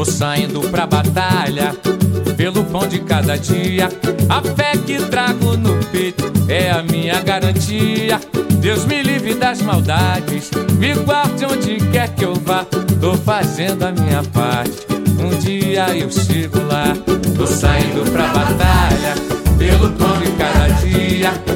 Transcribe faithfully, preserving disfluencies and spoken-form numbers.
saindo pra batalha, pelo pão de cada dia. A fé que trago no peito é a minha garantia. Deus me livre das maldades, me guarde onde quer que eu vá. Tô fazendo a minha parte, um dia eu chego lá. Tô saindo pra batalha, pelo pão de cada dia.